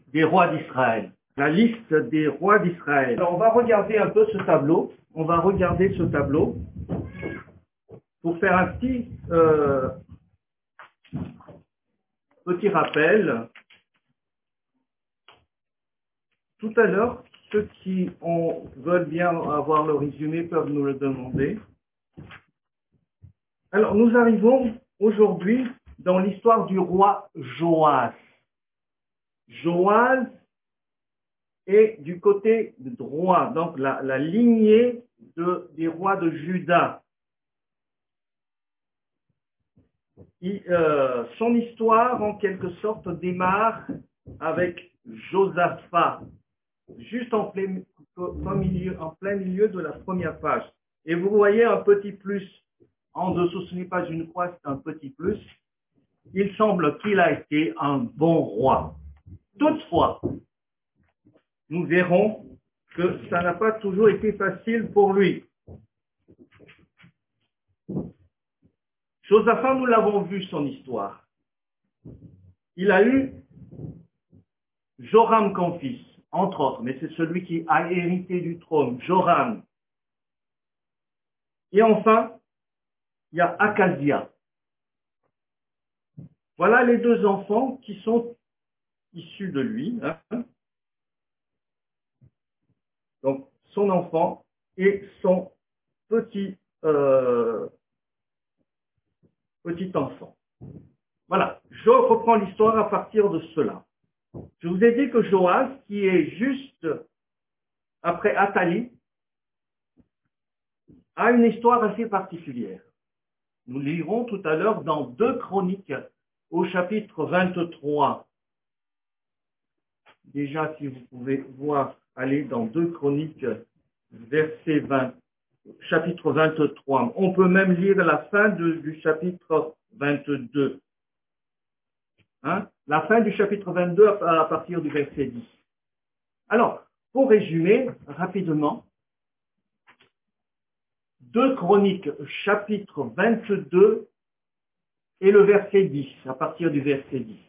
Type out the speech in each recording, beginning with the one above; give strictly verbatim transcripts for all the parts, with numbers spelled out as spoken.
des rois d'Israël. La liste des rois d'Israël. Alors, on va regarder un peu ce tableau. On va regarder ce tableau pour faire un petit, euh, petit rappel. Tout à l'heure, ceux qui ont, veulent bien avoir le résumé peuvent nous le demander. Alors, nous arrivons aujourd'hui dans l'histoire du roi Joas. Joas est du côté droit, donc la, la lignée de, des rois de Juda. Il, euh, son histoire, en quelque sorte, démarre avec Josaphat, juste en plein, en, milieu, en plein milieu de la première page. Et vous voyez un petit plus en dessous, ce n'est pas une croix, c'est un petit plus. Il semble qu'il a été un bon roi. Toutefois, nous verrons que ça n'a pas toujours été facile pour lui. Josaphat, nous l'avons vu son histoire. Il a eu Joram comme fils, entre autres, mais c'est celui qui a hérité du trône, Joram. Et enfin, il y a Akazia. Voilà les deux enfants qui sont issus de lui. Hein. Donc, son enfant et son petit, euh, petit enfant. Voilà, je reprends l'histoire à partir de cela. Je vous ai dit que Joas, qui est juste après Athalie, a une histoire assez particulière. Nous lirons tout à l'heure dans deux Chroniques au chapitre vingt-trois. Déjà, si vous pouvez voir, aller dans deux Chroniques, verset vingt, chapitre vingt-trois. On peut même lire la fin de, du chapitre vingt-deux. Hein? La fin du chapitre vingt-deux à, à partir du verset dix. Alors, pour résumer rapidement, deux Chroniques, chapitre vingt-deux et le verset dix, à partir du verset dix.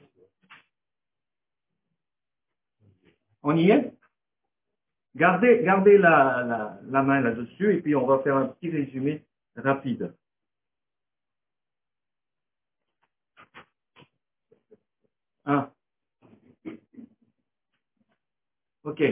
On y est? Gardez, gardez la, la, la main là-dessus et puis on va faire un petit résumé rapide. Hein? Ok.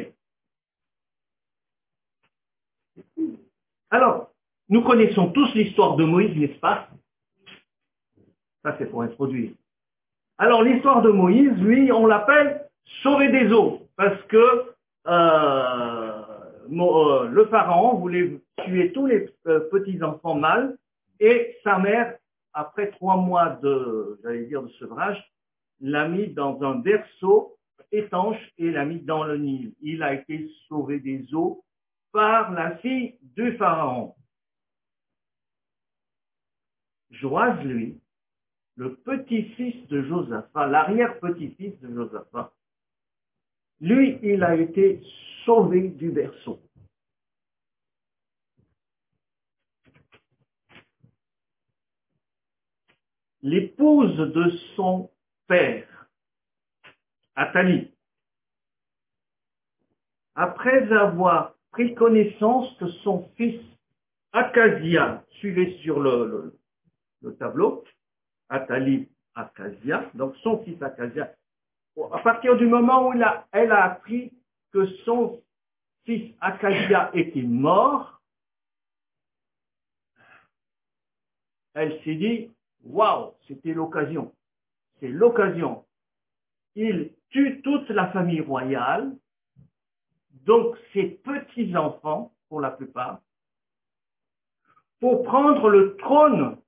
Alors, nous connaissons tous l'histoire de Moïse, n'est-ce pas? Ça, c'est pour introduire. Alors, l'histoire de Moïse, lui, on l'appelle sauver des eaux, parce que euh, euh, le pharaon voulait tuer tous les euh, petits-enfants mâles, et sa mère, après trois mois de, j'allais dire, de sevrage, l'a mis dans un berceau étanche et l'a mis dans le Nil. Il a été sauvé des eaux par la fille du pharaon. Joas, lui, le petit-fils de Josaphat, l'arrière-petit-fils de Josaphat, lui, il a été sauvé du berceau. L'épouse de son père, Athalie, après avoir pris connaissance que son fils Akazia, suivez sur le, le, le tableau, Athalie, Akazia, donc son fils Akazia, à partir du moment où il a, elle a appris que son fils Akazia était mort, elle s'est dit, waouh, c'était l'occasion. C'est l'occasion. Il tue toute la famille royale, donc ses petits-enfants, pour la plupart, pour prendre le trône,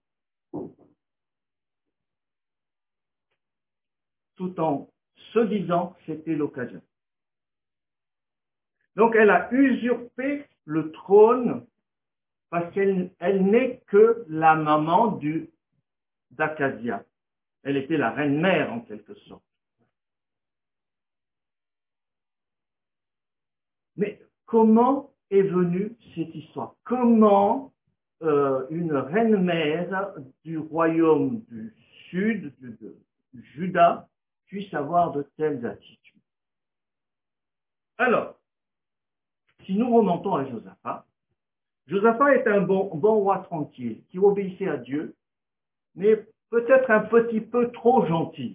tout en se disant que c'était l'occasion. Donc elle a usurpé le trône parce qu'elle elle n'est que la maman du d'Akazia. Elle était la reine-mère en quelque sorte. Mais comment est venue cette histoire? Comment euh, une reine-mère du royaume du sud, du, de, du Juda, puisse avoir de telles attitudes? Alors, si nous remontons à Josaphat, Josaphat est un bon, bon roi tranquille, qui obéissait à Dieu, mais peut-être un petit peu trop gentil.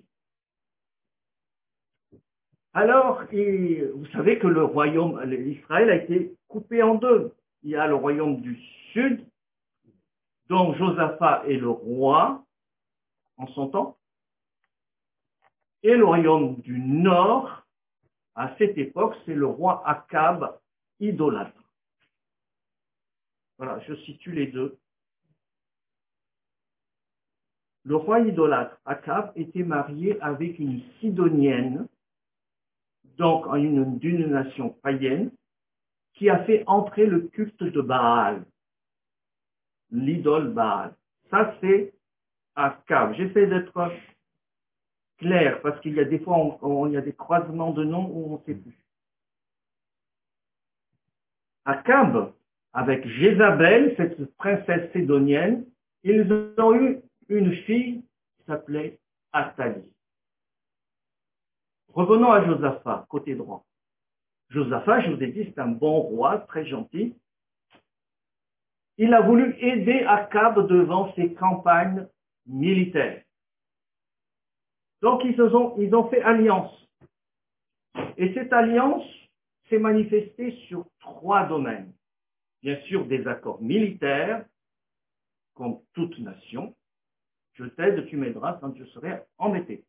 Alors, il, vous savez que le royaume, l'Israël a été coupé en deux. Il y a le royaume du sud, dont Josaphat est le roi en son temps, et le royaume du nord, à cette époque, c'est le roi Akab, idolâtre. Voilà, je situe les deux. Le roi idolâtre Akab était marié avec une Sidonienne, donc d'une nation païenne, qui a fait entrer le culte de Baal, l'idole Baal. Ça, c'est Akab. J'essaie d'être clair, parce qu'il y a des fois, on, on, il y a des croisements de noms où on ne sait plus. Akab, avec Jézabel, cette princesse sidonienne, ils ont eu une fille qui s'appelait Athalie. Revenons à Josaphat, côté droit. Josaphat, je vous ai dit, c'est un bon roi, très gentil. Il a voulu aider Akab devant ses campagnes militaires. Donc, ils ont, ils ont fait alliance. Et cette alliance s'est manifestée sur trois domaines. Bien sûr, des accords militaires, comme toute nation. Je t'aide, tu m'aideras quand je serai embêté.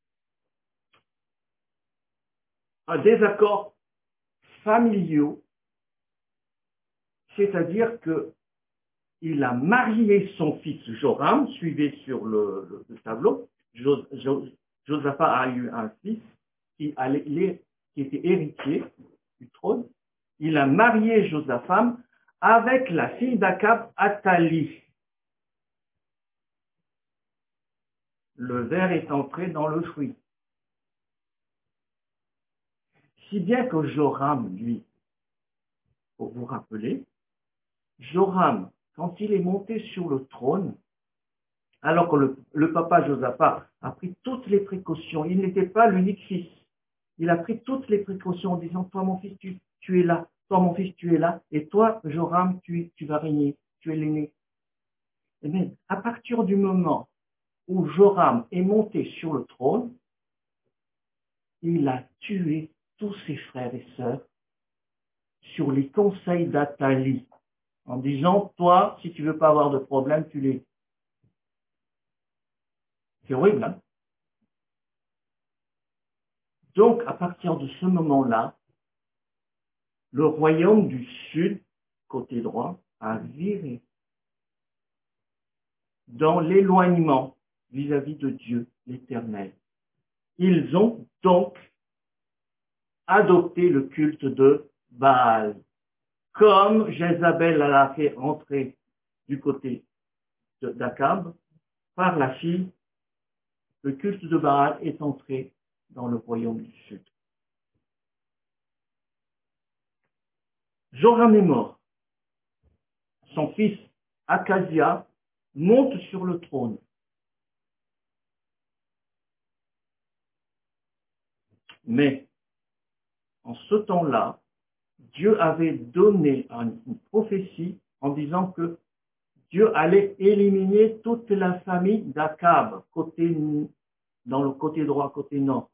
Des accords familiaux, c'est-à-dire que il a marié son fils Joram, suivez sur le, le, le tableau. Jos, Jos, Josaphat a eu un fils qui, allait, qui était héritier du trône. Il a marié Josaphat avec la fille d'Akab, Athalie. Le ver est entré dans le fruit. Si bien que Joram, lui, pour vous rappeler, Joram, quand il est monté sur le trône, alors que le, le papa Josaphat a pris toutes les précautions, il n'était pas l'unique fils. Il a pris toutes les précautions en disant, toi mon fils, tu, tu es là, toi mon fils, tu es là, et toi, Joram, tu, tu vas régner, tu es l'aîné. Eh bien, à partir du moment où Joram est monté sur le trône, il a tué tous ses frères et sœurs sur les conseils d'Athalie, en disant, toi, si tu veux pas avoir de problème, tu les... C'est horrible, hein? Donc, à partir de ce moment-là, le royaume du sud, côté droit, a viré dans l'éloignement vis-à-vis de Dieu, l'Éternel. Ils ont donc adopté le culte de Baal, comme Jézabel l'a fait entrer du côté d'Akab. Par la fille, le culte de Baal est entré dans le royaume du sud. Joram est mort. Son fils Akazia monte sur le trône. Mais en ce temps-là, Dieu avait donné une prophétie en disant que Dieu allait éliminer toute la famille d'Akab, côté, dans le côté droit, côté nord.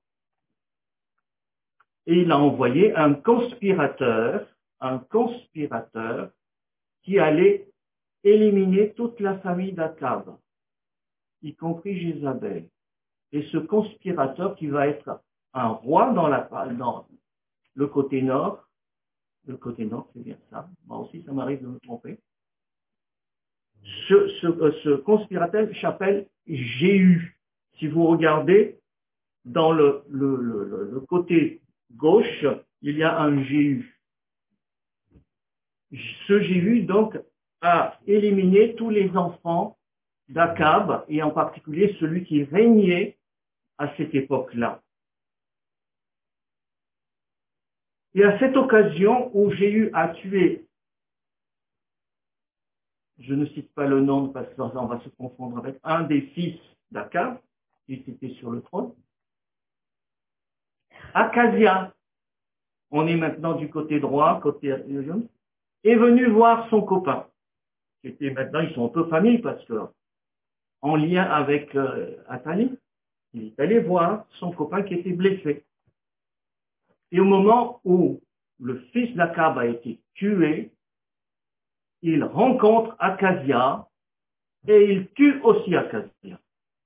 Et il a envoyé un conspirateur, un conspirateur qui allait éliminer toute la famille d'Akab, y compris Jézabel. Et ce conspirateur qui va être un roi dans, la, dans le côté nord, le côté nord, c'est bien ça, moi aussi ça m'arrive de me tromper, ce, ce, ce conspirateur s'appelle Jéhu. Si vous regardez dans le, le, le, le côté gauche, il y a un Jéhu. Ce Jéhu, donc, a éliminé tous les enfants d'Akab, et en particulier celui qui régnait à cette époque-là. Et à cette occasion où Jéhu a tué, je ne cite pas le nom parce qu'on va se confondre avec un des fils d'Akab, qui était sur le trône, Akazia on est maintenant du côté droit, côté est venu voir son copain, qui était maintenant, ils sont un peu famille parce que, en lien avec euh, Athalie, il est allé voir son copain qui était blessé. Et au moment où le fils d'Akab a été tué, il rencontre Akazia et il tue aussi Akazia.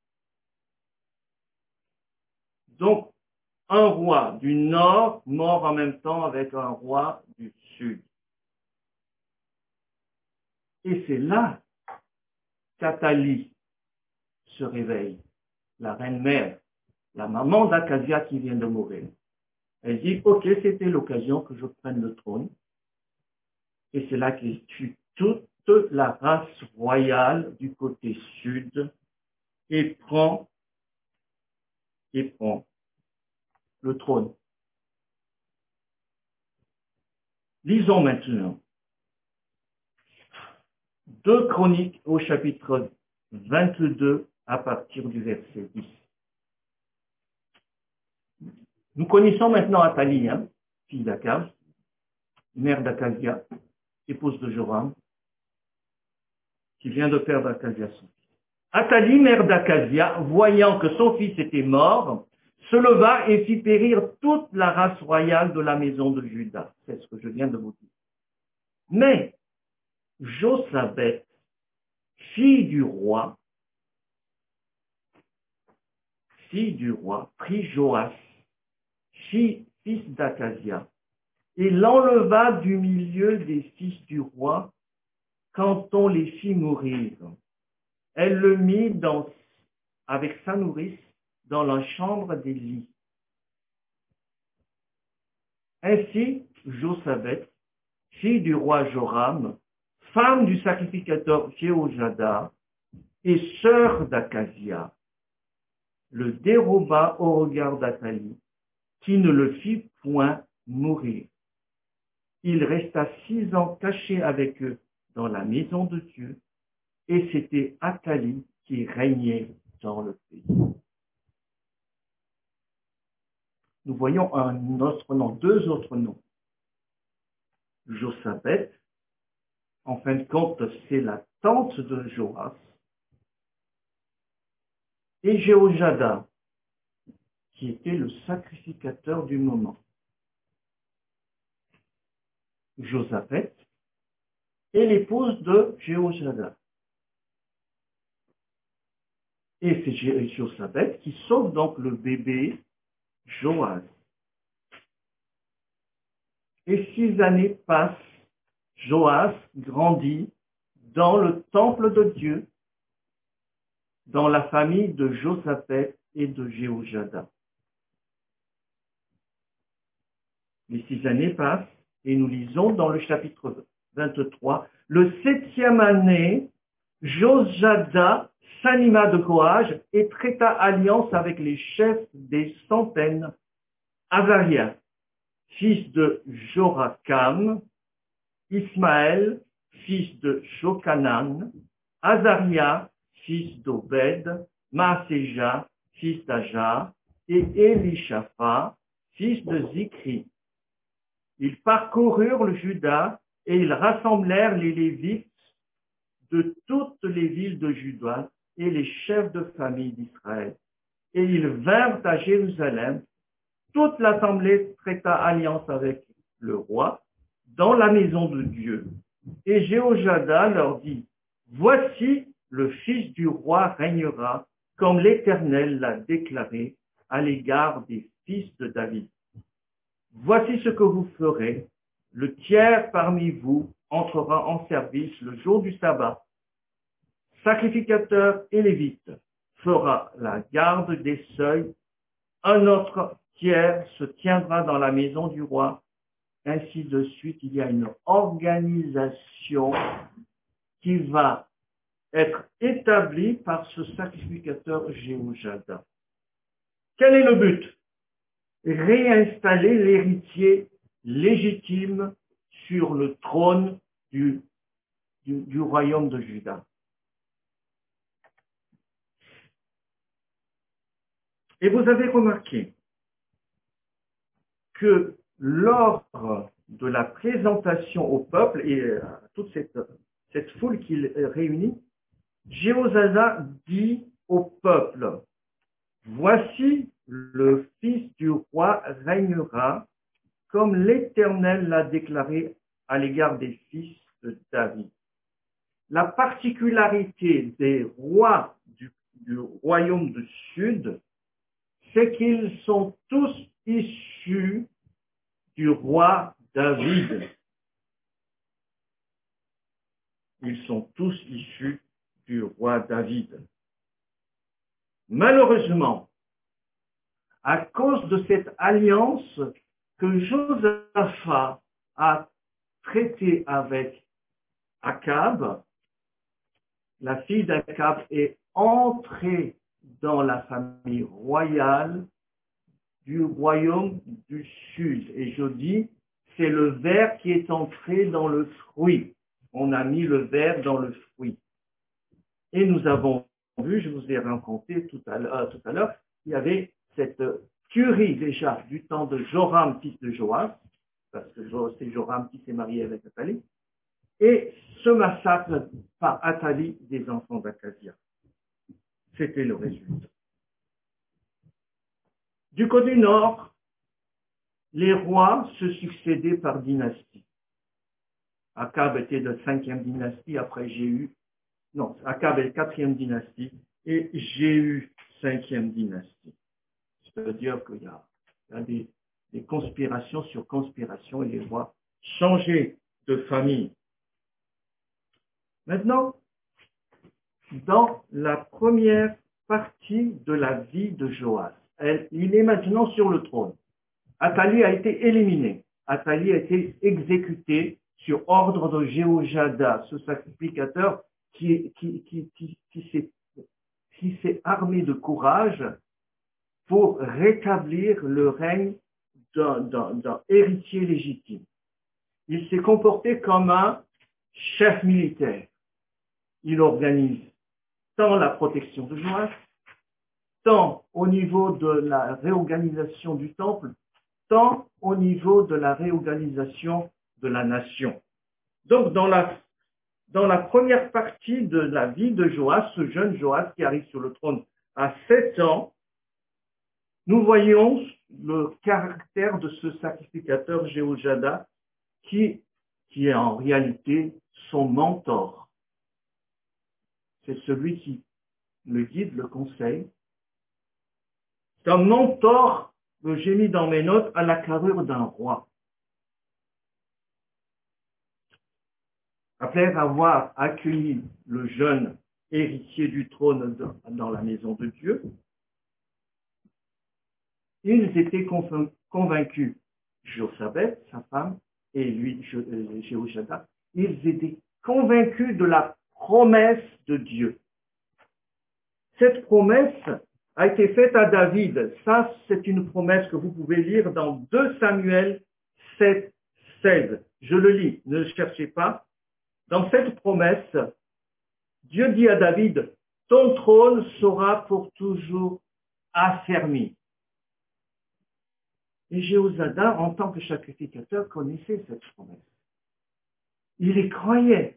Donc, un roi du nord mort en même temps avec un roi du sud. Et c'est là qu'Athalie se réveille, la reine-mère, la maman d'Akazia qui vient de mourir. Elle dit, ok, c'était l'occasion que je prenne le trône. Et c'est là qu'il tue toute la race royale du côté sud et prend, et prend le trône. Lisons maintenant deux Chroniques au chapitre vingt-deux à partir du verset dix. Nous connaissons maintenant Athalie, hein, fille d'Akab, mère d'Akazia, épouse de Joram, qui vient de perdre Akazia son fils. Athalie, mère d'Akazia, voyant que son fils était mort, se leva et fit périr toute la race royale de la maison de Juda. C'est ce que je viens de vous dire. Mais Josabeth, fille du roi, fille du roi, prit Joas, fils d'Akazia, et l'enleva du milieu des fils du roi quand on les fit mourir. Elle le mit dans, avec sa nourrice dans la chambre des lits. Ainsi, Josabeth, fille du roi Joram, femme du sacrificateur Jéhojada et sœur d'Akazia, le déroba au regard d'Athalie, qui ne le fit point mourir. Il resta six ans caché avec eux dans la maison de Dieu, et c'était Athalie qui régnait dans le pays. Nous voyons un autre nom, deux autres noms. Josabeth, en fin de compte, c'est la tante de Joas, et Jéhojada, qui était le sacrificateur du moment. Josabeth est l'épouse de Jéhojada. Et c'est Josabeth qui sauve donc le bébé Joas. Et six années passent, Joas grandit dans le temple de Dieu, dans la famille de Josaphat et de Jéhojada. Les six années passent et nous lisons dans le chapitre vingt-trois, le septième année, Josjada s'anima de courage et traita alliance avec les chefs des centaines, Azaria, fils de Jorakam, Ismaël, fils de Shokanan, Azaria, fils d'Obed, Maaseja, fils d'Aja, et Elishafa, fils de Zikri. Ils parcoururent le Juda et ils rassemblèrent les Lévites de toutes les villes de Juda et les chefs de famille d'Israël. Et ils vinrent à Jérusalem. Toute l'assemblée traita alliance avec le roi dans la maison de Dieu. Et Jéhojada leur dit, voici le fils du roi régnera comme l'Éternel l'a déclaré à l'égard des fils de David. Voici ce que vous ferez. Le tiers parmi vous entrera en service le jour du sabbat. Sacrificateur et lévite fera la garde des seuils. Un autre tiers se tiendra dans la maison du roi. Ainsi de suite, il y a une organisation qui va être établie par ce sacrificateur Jéhojada. Quel est le but? Réinstaller l'héritier légitime sur le trône du, du, du royaume de Juda. Et vous avez remarqué que lors de la présentation au peuple et à toute cette, cette foule qu'il réunit, Jéhoshaphat dit au peuple, « Voici le fils du roi régnera, comme l'Éternel l'a déclaré à l'égard des fils de David. » La particularité des rois du, du royaume du Sud, c'est qu'ils sont tous issus du roi David. Ils sont tous issus du roi David. Malheureusement, à cause de cette alliance que Josaphat a traitée avec Akab, la fille d'Akab est entrée dans la famille royale du royaume du Sud. Et je dis, c'est le ver qui est entré dans le fruit. On a mis le ver dans le fruit. Et nous avons vu, je vous ai raconté tout à l'heure, tout à l'heure, il y avait cette tuerie déjà du temps de Joram, fils de Joas, parce que c'est Joram qui s'est marié avec Athalie, et ce massacre par Athalie des enfants d'Akazia. C'était le résultat. Du côté nord, les rois se succédaient par dynastie. Akab était de cinquième dynastie, après Jéhu. Non, Akab est quatrième dynastie et Jéhu, cinquième dynastie. C'est-à-dire qu'il y a, il y a des, des conspirations sur conspirations et les rois changeaient de famille. Maintenant, dans la première partie de la vie de Joas, elle, il est maintenant sur le trône. Athalie a été éliminée. Athalie a été exécutée sur ordre de Jéhoshada, ce sacrificateur qui, qui, qui, qui, qui s'est qui s'est armé de courage pour rétablir le règne d'un, d'un, d'un héritier légitime. Il s'est comporté comme un chef militaire. Il organise tant la protection de Joas, tant au niveau de la réorganisation du temple, tant au niveau de la réorganisation de la nation. Donc, dans la, dans la première partie de la vie de Joas, ce jeune Joas qui arrive sur le trône à sept ans, nous voyons le caractère de ce sacrificateur Jéhoshada qui, qui est en réalité son mentor. C'est celui qui le guide, le conseille. C'est un mentor que j'ai mis dans mes notes à la carrure d'un roi. Après avoir accueilli le jeune héritier du trône dans la maison de Dieu, ils étaient convaincus, Josabeth, sa femme, et lui, Jéhoshada, ils étaient convaincus de la promesse de Dieu. Cette promesse a été faite à David. Ça, c'est une promesse que vous pouvez lire dans deux Samuel sept, seize. Je le lis, ne le cherchez pas. Dans cette promesse, Dieu dit à David, ton trône sera pour toujours affermi. Et Jéhoshada, en tant que sacrificateur, connaissait cette promesse. Il y croyait.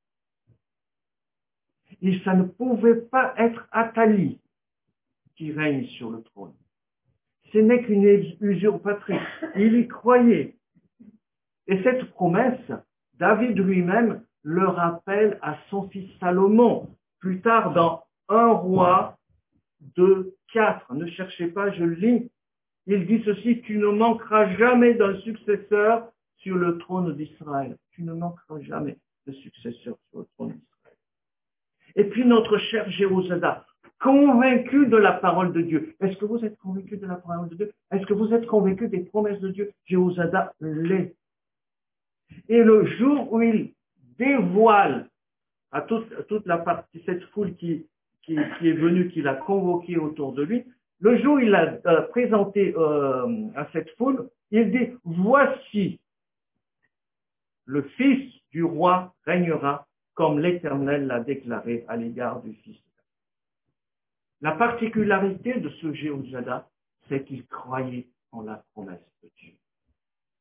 Et ça ne pouvait pas être Athalie qui règne sur le trône. Ce n'est qu'une usurpatrice. Il y croyait. Et cette promesse, David lui-même le rappelle à son fils Salomon. Plus tard, dans un roi deux, quatre. Ne cherchez pas, je lis. Il dit ceci, tu ne manqueras jamais d'un successeur sur le trône d'Israël. Tu ne manqueras jamais de successeur sur le trône d'Israël. Et puis notre cher Jéhoshada, convaincu de la parole de Dieu. Est-ce que vous êtes convaincu de la parole de Dieu? Est-ce que vous êtes convaincu des promesses de Dieu? Jéhoshada l'est. Et le jour où il dévoile à toute, à toute la partie, cette foule qui, qui, qui est venue, qu'il a convoquée autour de lui, le jour où il l'a euh, présenté euh, à cette foule, il dit, voici, le fils du roi régnera comme l'Éternel l'a déclaré à l'égard du fils. La particularité de ce Jéhoshada, c'est qu'il croyait en la promesse de Dieu.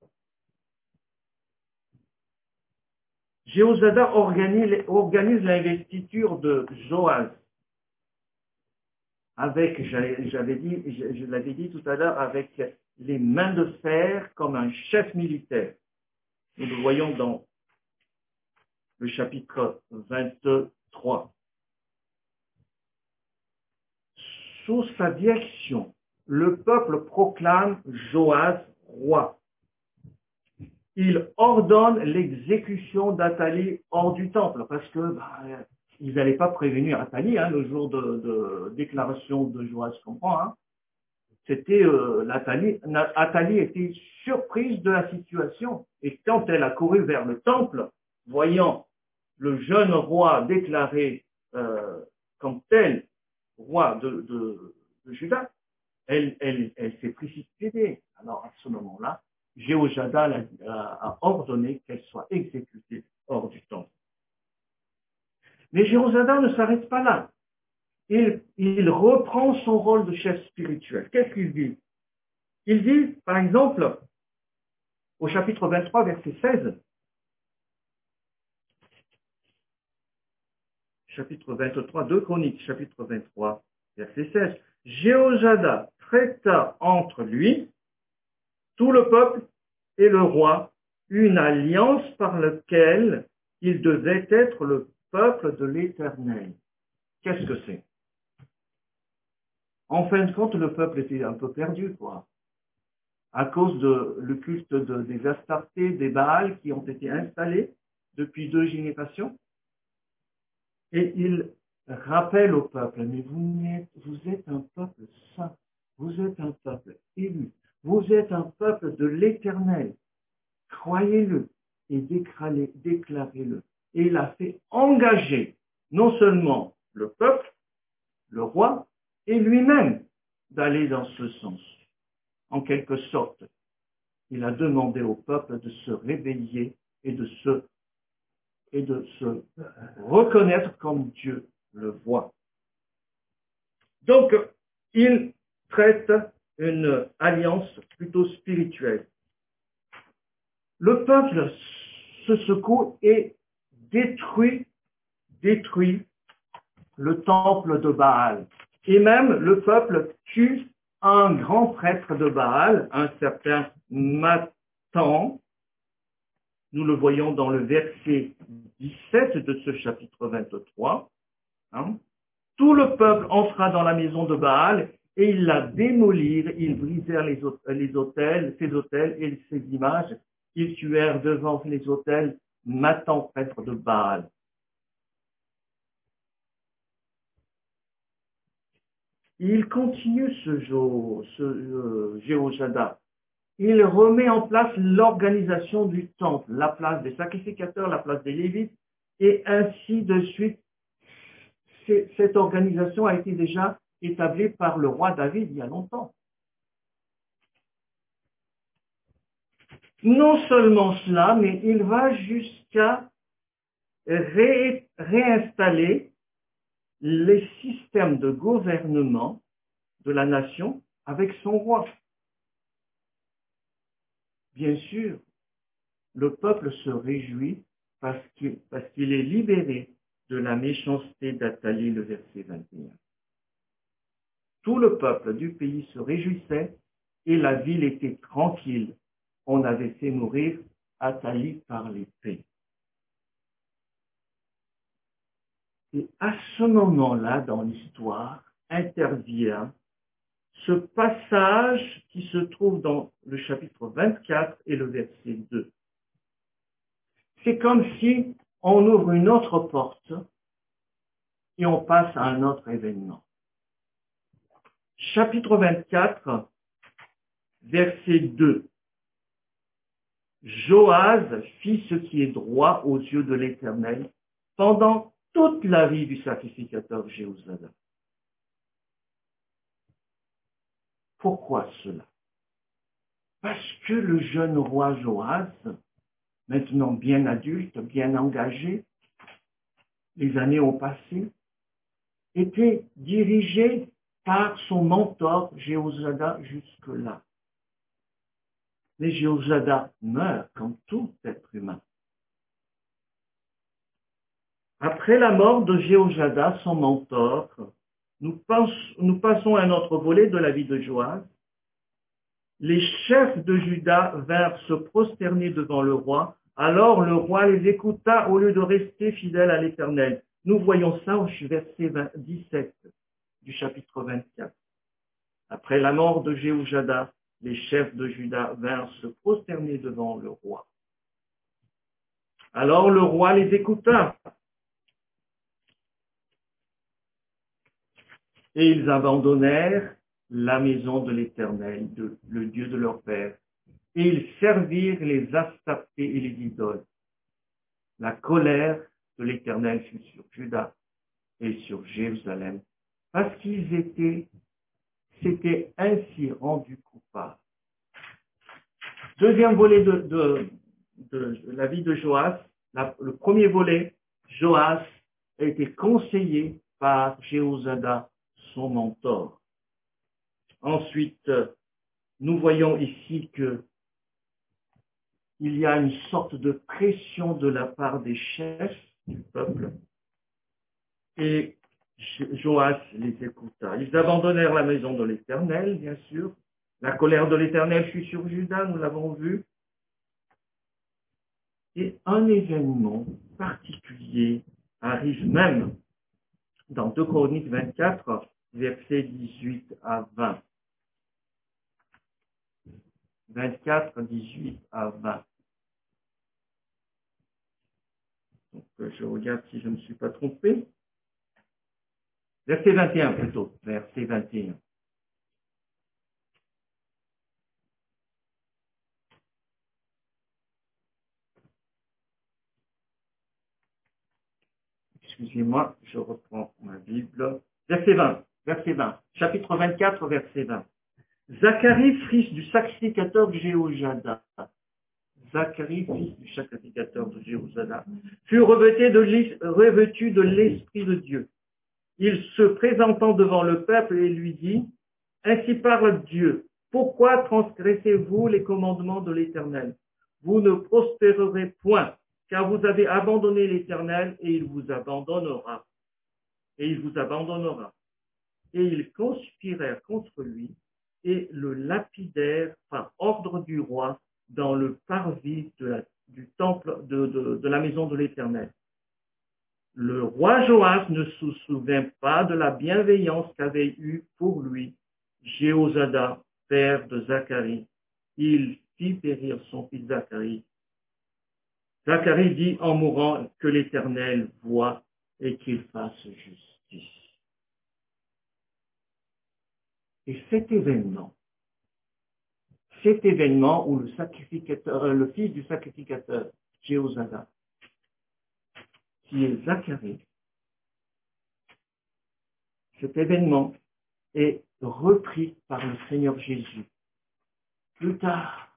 Jéhozada organise, organise l'investiture de Joas avec, j'avais dit, je, je l'avais dit tout à l'heure, avec les mains de fer comme un chef militaire. Nous le voyons dans le chapitre vingt-trois. Sous sa direction, le peuple proclame Joas roi. Il ordonne l'exécution d'Athalie hors du temple, parce que bah, ils n'allaient pas prévenir Athalie hein, le jour de, de déclaration de Joas, je comprends. Hein. C'était euh, l'Athalie, Athalie était surprise de la situation, et quand elle a couru vers le temple, voyant le jeune roi déclaré euh, comme tel roi de, de, de Juda, elle, elle, elle s'est précipitée. Alors à ce moment-là, Jéhozada a, a ordonné qu'elle soit exécutée hors du temple. Mais Jéhozada ne s'arrête pas là. Il, il reprend son rôle de chef spirituel. Qu'est-ce qu'il dit? Il dit, par exemple, au chapitre vingt-trois, verset seize, chapitre vingt-trois, deux Chroniques, chapitre vingt-trois, verset seize, Jéhozada traita entre lui, tout le peuple et le roi, une alliance par laquelle il devait être le peuple de l'Éternel. Qu'est-ce que c'est? En fin de compte, le peuple était un peu perdu, quoi. À cause de le culte de, des Astartés, des Baals qui ont été installés depuis deux générations. Et il rappelle au peuple, mais vous êtes, vous êtes un peuple saint, vous êtes un peuple élu, vous êtes un peuple de l'Éternel. Croyez-le et déclarez-le. Et il a fait engager non seulement le peuple, le roi, et lui-même d'aller dans ce sens. En quelque sorte, il a demandé au peuple de se réveiller et de se, et de se reconnaître comme Dieu le voit. Donc, il traite une alliance plutôt spirituelle. Le peuple se secoue et détruit, détruit le temple de Baal. Et même le peuple tue un grand prêtre de Baal, un certain Mathan. Nous le voyons dans le verset dix-sept de ce chapitre vingt-trois. Hein. Tout le peuple entra dans la maison de Baal et ils la démolirent, ils brisèrent les, les autels, ses autels et ses images. Ils tuèrent devant les autels Mathan, prêtre de Baal. Il continue ce, ce euh, Jéhozada. Il remet en place l'organisation du temple, la place des sacrificateurs, la place des Lévites, et ainsi de suite. Cette organisation a été déjà établie par le roi David il y a longtemps. Non seulement cela, mais il va jusqu'à ré, réinstaller les systèmes de gouvernement de la nation avec son roi. Bien sûr, le peuple se réjouit parce qu'il, parce qu'il est libéré de la méchanceté d'Athalie, le verset vingt et un. Tout le peuple du pays se réjouissait et la ville était tranquille. On avait fait mourir Athalie par l'épée. Et à ce moment-là, dans l'histoire, intervient ce passage qui se trouve dans le chapitre vingt-quatre et le verset deux. C'est comme si on ouvre une autre porte et on passe à un autre événement. Chapitre vingt-quatre, verset deux. Joas fit ce qui est droit aux yeux de l'Éternel pendant toute la vie du sacrificateur Jéhozada. Pourquoi cela? Parce que le jeune roi Joas, maintenant bien adulte, bien engagé, les années ont passé, était dirigé par son mentor Jéhozada jusque-là. Mais Jéhozada meurt comme tout être humain. Après la mort de Jéhojada, son mentor, nous, pense, nous passons à un autre volet de la vie de Joas. Les chefs de Juda vinrent se prosterner devant le roi. Alors le roi les écouta au lieu de rester fidèles à l'Éternel. Nous voyons ça au verset dix-sept du chapitre vingt-quatre. Après la mort de Jéhojada, les chefs de Juda vinrent se prosterner devant le roi. Alors le roi les écouta. Et ils abandonnèrent la maison de l'Éternel, de, le Dieu de leur père. Et ils servirent les Astaptés et les idoles. La colère de l'Éternel fut sur Juda et sur Jérusalem, parce qu'ils étaient, s'étaient ainsi rendus coupables. Deuxième volet de, de, de, de la vie de Joas. La, le premier volet, Joas a été conseillé par Jéhozada, son mentor. Ensuite, nous voyons ici que il y a une sorte de pression de la part des chefs du peuple et Joas les écouta. Ils abandonnèrent la maison de l'Éternel, bien sûr. La colère de l'Éternel fut sur Juda, nous l'avons vu. Et un événement particulier arrive même dans deux Chroniques vingt-quatre, versets dix-huit à vingt. vingt-quatre, dix-huit à vingt. Donc, je regarde si je ne me suis pas trompé. Verset vingt et un plutôt, verset vingt et un. Excusez-moi, je reprends ma Bible. Verset vingt, verset vingt, chapitre vingt-quatre, verset vingt. Zacharie, fils du sacrificateur de Jéhojada, Zacharie, fils du sacrificateur de Jéhozada, fut revêtu de, revêtu de l'Esprit de Dieu. Il se présentant devant le peuple et lui dit, « Ainsi parle Dieu, pourquoi transgressez-vous les commandements de l'Éternel? Vous ne prospérerez point, car vous avez abandonné l'Éternel et il vous abandonnera. Et il vous abandonnera. » Et ils conspirèrent contre lui et le lapidèrent par ordre du roi dans le parvis de la, du temple de, de, de la maison de l'Éternel. Le roi Joas ne se souvint pas de la bienveillance qu'avait eue pour lui Jéhozada, père de Zacharie. Il fit périr son fils Zacharie. Zacharie dit en mourant que l'Éternel voit et qu'il fasse justice. Et cet événement, cet événement où le sacrificateur, le fils du sacrificateur, Jéhozada, qui est Zacharie, cet événement est repris par le Seigneur Jésus plus tard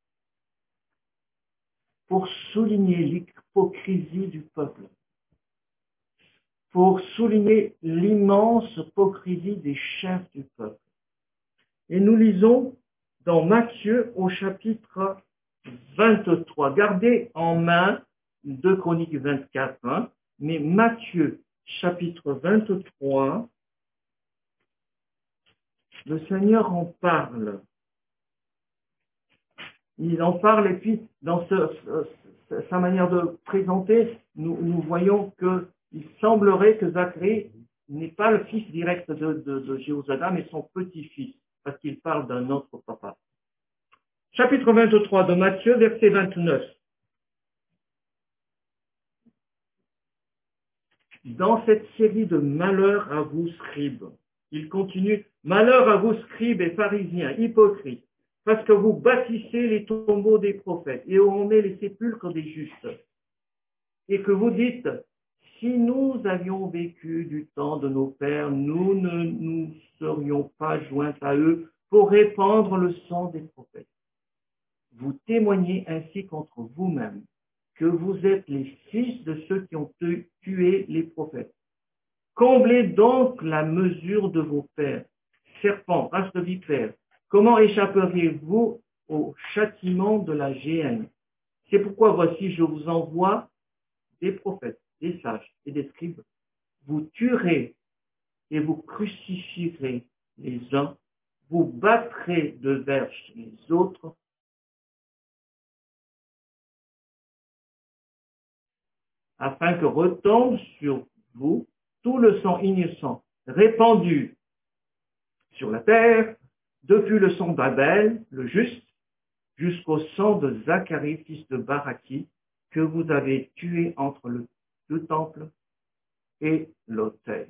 pour souligner l'hypocrisie du peuple, pour souligner l'immense hypocrisie des chefs du peuple. Et nous lisons dans Matthieu au chapitre vingt-trois. Gardez en main deux Chroniques vingt-quatre, hein, mais Matthieu chapitre vingt-trois, le Seigneur en parle. Il en parle et puis dans ce, ce, sa manière de présenter, nous, nous voyons qu'il semblerait que Zacharie n'est pas le fils direct de, de, de Jéhozada, mais son petit-fils, parce qu'il parle d'un autre papa. Chapitre vingt-trois de Matthieu, verset vingt-neuf. Dans cette série de malheurs à vous, scribes, il continue, malheur à vous, scribes et pharisiens, hypocrites, parce que vous bâtissez les tombeaux des prophètes et ornez les sépulcres des justes. Et que vous dites, si nous avions vécu du temps de nos pères, nous ne nous serions pas joints à eux pour répandre le sang des prophètes. Vous témoignez ainsi contre vous-même que vous êtes les fils de ceux qui ont tué les prophètes. Comblez donc la mesure de vos pères, serpents, race de vipères. Comment échapperiez-vous au châtiment de la géhenne? C'est pourquoi voici, je vous envoie des prophètes, des sages et des scribes, vous tuerez et vous crucifierez les uns, vous battrez de verges les autres, afin que retombe sur vous tout le sang innocent répandu sur la terre, depuis le sang d'Abel, le juste, jusqu'au sang de Zacharie, fils de Baraki, que vous avez tué entre le, le temple et l'autel.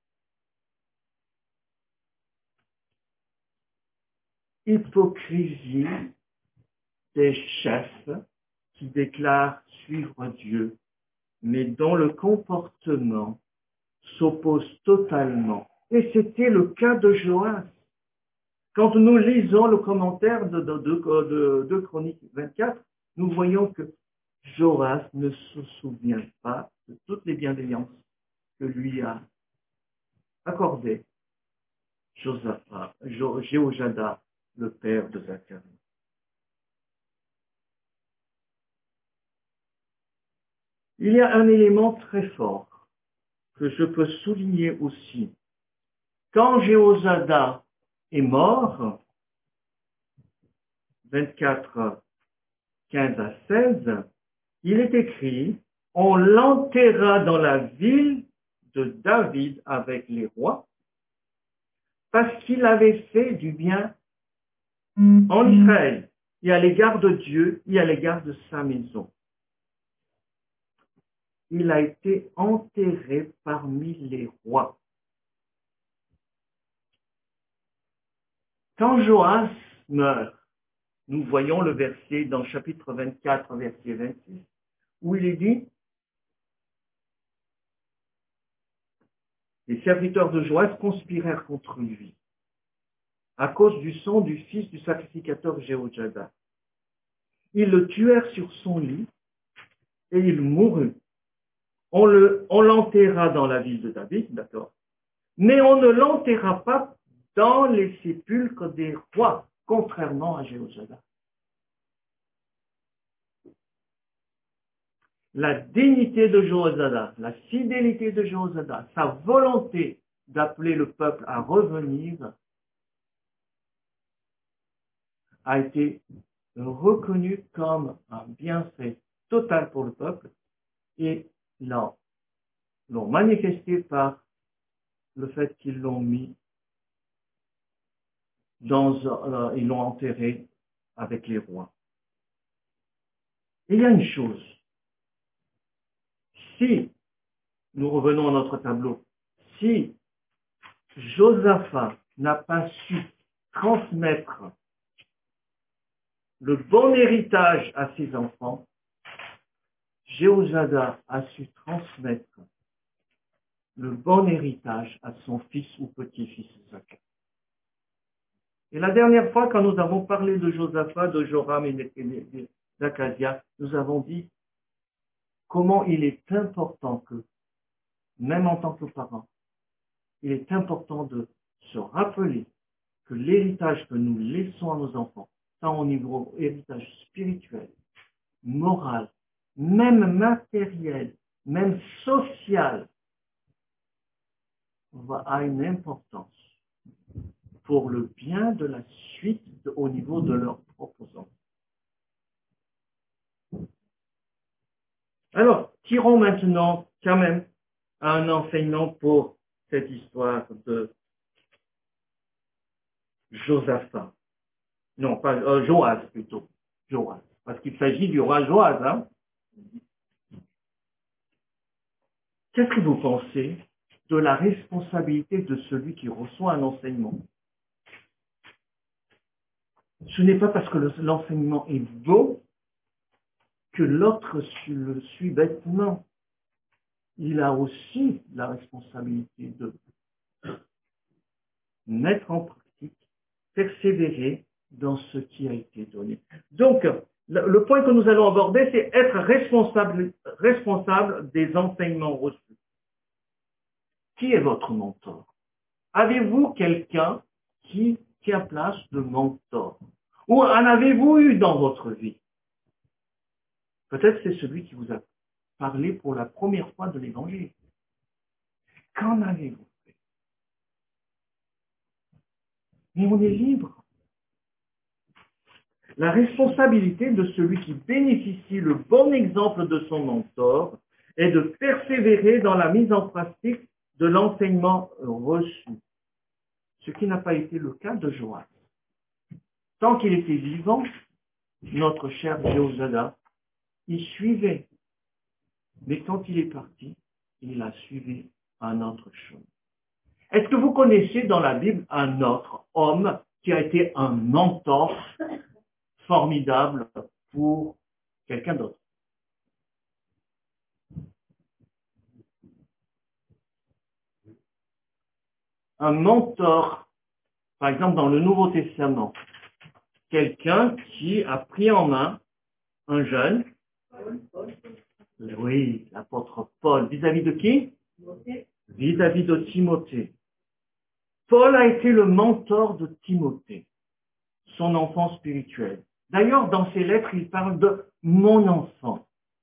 Hypocrisie des chefs qui déclarent suivre Dieu, mais dont le comportement s'oppose totalement. Et c'était le cas de Joas. Quand nous lisons le commentaire de, de, de, de, de Chroniques vingt-quatre, nous voyons que Joas ne se souvient pas de toutes les bienveillances que lui a accordées Josaphat, Jéhojada, le père de Zacharie. Il y a un élément très fort que je peux souligner aussi. Quand Jéhojada est mort, vingt-quatre, quinze à seize, il est écrit, on l'enterra dans la ville de David avec les rois, parce qu'il avait fait du bien en Israël, et à l'égard de Dieu, et à l'égard de sa maison. Il a été enterré parmi les rois. Quand Joas meurt, nous voyons le verset dans chapitre vingt-quatre, verset vingt-six, où il est dit, les serviteurs de Joas conspirèrent contre lui, à cause du sang du fils du sacrificateur Jéhojada. Ils le tuèrent sur son lit, et il mourut. On le, on l'enterra dans la ville de David, d'accord, mais on ne l'enterra pas dans les sépulcres des rois, contrairement à Jéhojada. La dignité de Jéhojada, la fidélité de Jéhojada, sa volonté d'appeler le peuple à revenir a été reconnue comme un bienfait total pour le peuple et l'ont, l'ont manifesté par le fait qu'ils l'ont mis dans, euh, ils l'ont enterré avec les rois. Et il y a une chose. Si, nous revenons à notre tableau, si Josaphat n'a pas su transmettre le bon héritage à ses enfants, Jéhojada a su transmettre le bon héritage à son fils ou petit-fils Zacharie. Et la dernière fois, quand nous avons parlé de Josaphat, de Joram et d'Akazia, nous avons dit comment il est important que, même en tant que parent, il est important de se rappeler que l'héritage que nous laissons à nos enfants, tant au niveau héritage spirituel, moral, même matériel, même social, a une importance pour le bien de la suite au niveau de leurs propres enfants. Alors, tirons maintenant quand même un enseignement pour cette histoire de Josaphat. Non, pas euh, Joas plutôt. Joas. Parce qu'il s'agit du roi Joas. Hein? Qu'est-ce que vous pensez de la responsabilité de celui qui reçoit un enseignement? Ce n'est pas parce que le, l'enseignement est beau que l'autre le suit bêtement. Il a aussi la responsabilité de mettre en pratique, persévérer dans ce qui a été donné. Donc, le, le point que nous allons aborder, c'est être responsable, responsable des enseignements reçus. Qui est votre mentor? Avez-vous quelqu'un qui tient place de mentor? Ou en avez-vous eu dans votre vie? Peut-être c'est celui qui vous a parler pour la première fois de l'Évangile. Qu'en avez-vous fait? Mais on est libre. La responsabilité de celui qui bénéficie le bon exemple de son mentor est de persévérer dans la mise en pratique de l'enseignement reçu. Ce qui n'a pas été le cas de Joas. Tant qu'il était vivant, notre cher Jéhozada, il suivait. Mais quand il est parti, il a suivi un autre chemin. Est-ce que vous connaissez dans la Bible un autre homme qui a été un mentor formidable pour quelqu'un d'autre? Un mentor, par exemple dans le Nouveau Testament, quelqu'un qui a pris en main un jeune, oui, l'apôtre Paul, vis-à-vis de qui? Vis-à-vis de Timothée. Paul a été le mentor de Timothée, son enfant spirituel. D'ailleurs, dans ses lettres, il parle de mon enfant.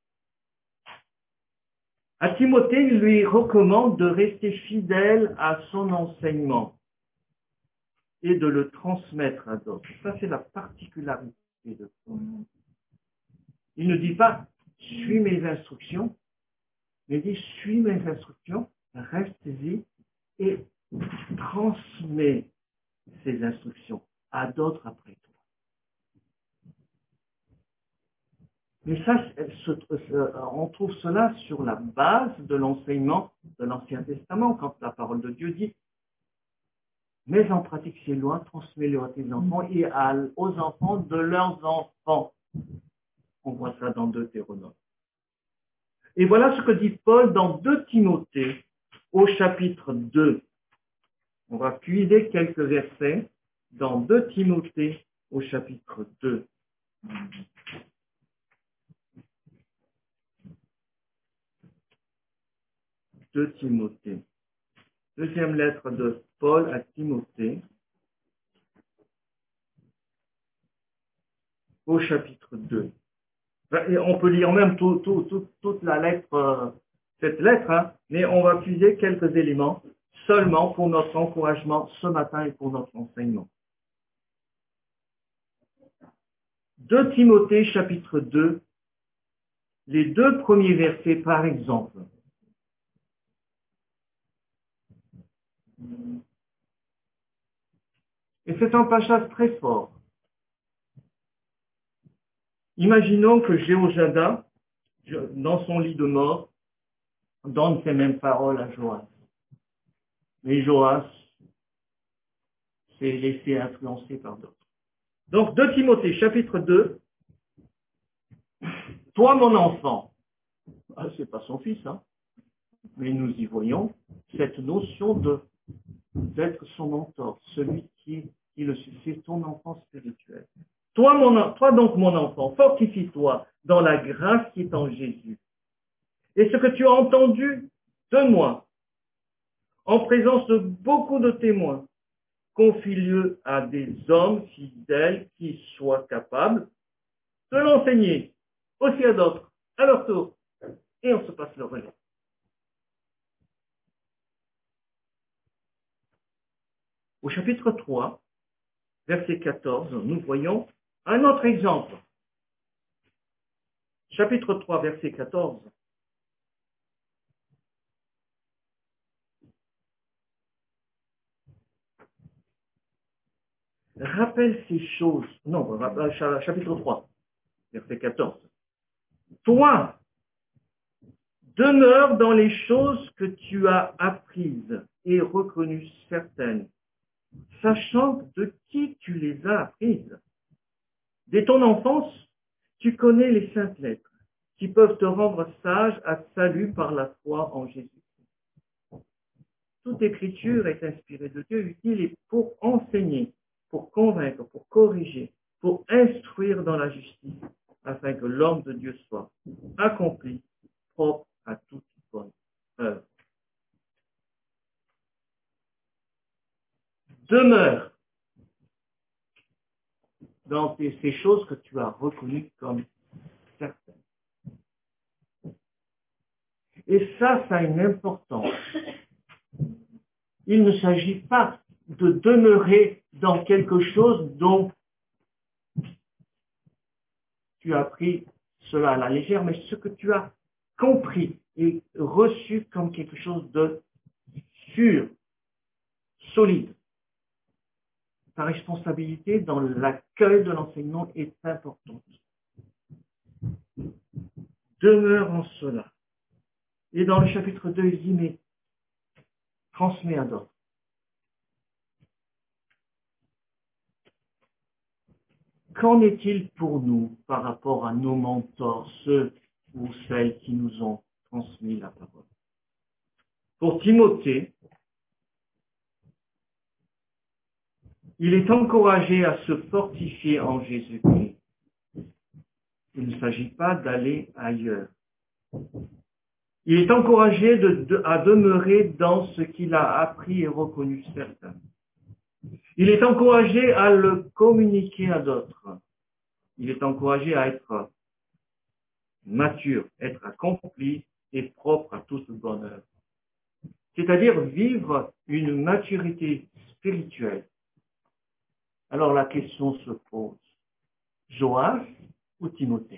À Timothée, il lui recommande de rester fidèle à son enseignement et de le transmettre à d'autres. Ça, c'est la particularité de Paul. Il ne dit pas « suis mes instructions », mais il dit « suis mes instructions, reste-y et transmets ces instructions à d'autres après toi. » Mais ça, on trouve cela sur la base de l'enseignement de l'Ancien Testament, quand la parole de Dieu dit « mets en pratique ces lois, transmets-les à tes enfants et aux enfants de leurs enfants. » On voit ça dans Deutéronome. Et voilà ce que dit Paul dans deux Timothée, au chapitre deux. On va puiser quelques versets dans deux Timothée, au chapitre deux. deux Timothée. Deuxième lettre de Paul à Timothée, au chapitre deux. Et on peut lire même tout, tout, tout, toute la lettre, euh, cette lettre, hein, mais on va puiser quelques éléments seulement pour notre encouragement ce matin et pour notre enseignement. deux Timothée, chapitre deux, les deux premiers versets par exemple. Et c'est un passage très fort. Imaginons que Jéhozada, dans son lit de mort, donne ces mêmes paroles à Joas. Mais Joas s'est laissé influencer par d'autres. Donc, deux Timothée, chapitre deux. Toi, mon enfant, ah, c'est pas son fils, hein, mais nous y voyons cette notion de d'être son mentor, celui qui, qui le suit, c'est ton enfant spirituel. Toi, mon, toi donc, mon enfant, fortifie-toi dans la grâce qui est en Jésus. Et ce que tu as entendu de moi, en présence de beaucoup de témoins, confie-le à des hommes fidèles qui soient capables de l'enseigner aussi à d'autres, à leur tour. Et on se passe le relais. Au chapitre trois, verset quatorze, nous voyons un autre exemple. Chapitre trois, verset quatorze. Rappelle ces choses. Non, chapitre trois, verset quatorze. Toi, demeure dans les choses que tu as apprises et reconnues certaines, sachant de qui tu les as apprises. Dès ton enfance, tu connais les saintes lettres, qui peuvent te rendre sage à salut par la foi en Jésus. Toute écriture est inspirée de Dieu, utile pour enseigner, pour convaincre, pour corriger, pour instruire dans la justice, afin que l'homme de Dieu soit accompli, propre à toute bonne œuvre. Demeure dans ces choses que tu as reconnues comme certaines. Et ça, ça a une importance. Il ne s'agit pas de demeurer dans quelque chose dont tu as pris cela à la légère, mais ce que tu as compris et reçu comme quelque chose de sûr, solide. Ta responsabilité dans l'accueil de l'enseignement est importante. Demeure en cela. Et dans le chapitre deux, il dit, mais transmets à d'autres. Qu'en est-il pour nous par rapport à nos mentors, ceux ou celles qui nous ont transmis la parole? Pour Timothée, il est encouragé à se fortifier en Jésus-Christ. Il ne s'agit pas d'aller ailleurs. Il est encouragé de, de, à demeurer dans ce qu'il a appris et reconnu certain. Il est encouragé à le communiquer à d'autres. Il est encouragé à être mature, être accompli et propre à toute bonne œuvre. C'est-à-dire vivre une maturité spirituelle. Alors la question se pose, Joas ou Timothée?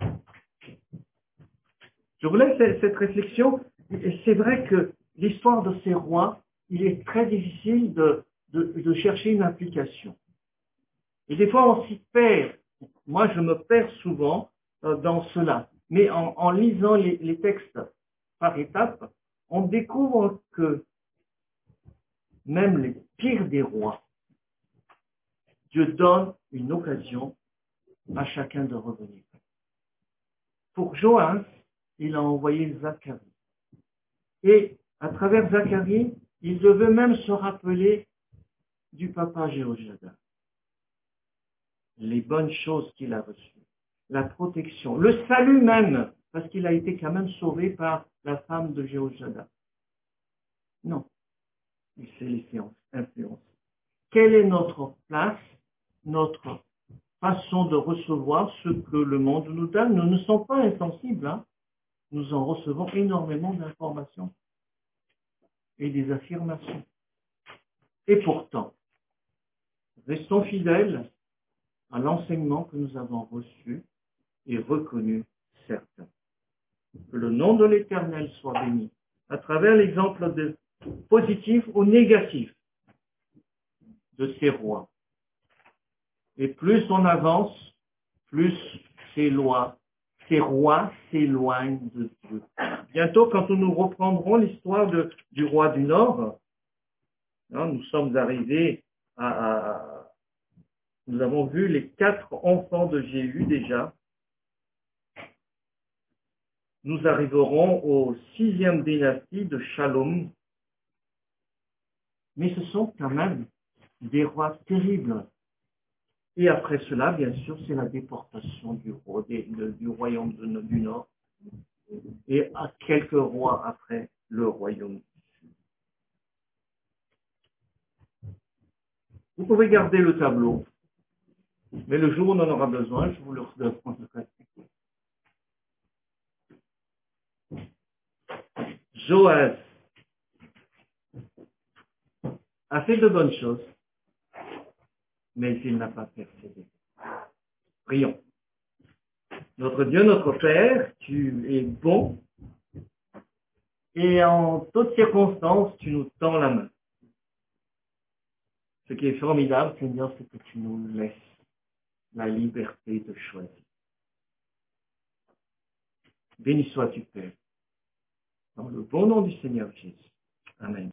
Je vous laisse cette réflexion. C'est vrai que l'histoire de ces rois, il est très difficile de, de, de chercher une application. Et des fois, on s'y perd. Moi, je me perds souvent euh, dans cela. Mais en, en lisant les, les textes par étapes, on découvre que même les pires des rois, Dieu donne une occasion à chacun de revenir. Pour Joas, il a envoyé Zacharie. Et à travers Zacharie, il devait même se rappeler du papa Jéhoiada. Les bonnes choses qu'il a reçues, la protection, le salut même, parce qu'il a été quand même sauvé par la femme de Jéhoiada. Non, il s'est laissé influencer. Quelle est notre place, notre façon de recevoir ce que le monde nous donne? Nous ne sommes pas insensibles, hein? Nous en recevons énormément d'informations et des affirmations. Et pourtant, restons fidèles à l'enseignement que nous avons reçu et reconnu certain. Que le nom de l'Éternel soit béni à travers l'exemple de positif ou négatif de ces rois. Et plus on avance, plus ces lois, ces rois s'éloignent de Dieu. Bientôt, quand nous reprendrons l'histoire de, du roi du Nord, hein, nous sommes arrivés à, à... Nous avons vu les quatre enfants de Jéhu déjà. Nous arriverons au sixième dynastie de Shalom. Mais ce sont quand même des rois terribles. Et après cela, bien sûr, c'est la déportation du, roi, des, de, du royaume de, du Nord. Et à quelques rois après, le royaume du Sud. Vous pouvez garder le tableau. Mais le jour où on en aura besoin, je vous le redonnerai. Joas a fait de bonnes choses, mais il n'a pas persévéré. Prions. Notre Dieu, notre Père, tu es bon, et en toutes circonstances, tu nous tends la main. Ce qui est formidable, Seigneur, c'est que tu nous laisses la liberté de choisir. Béni sois-tu, Père, dans le bon nom du Seigneur Jésus. Amen.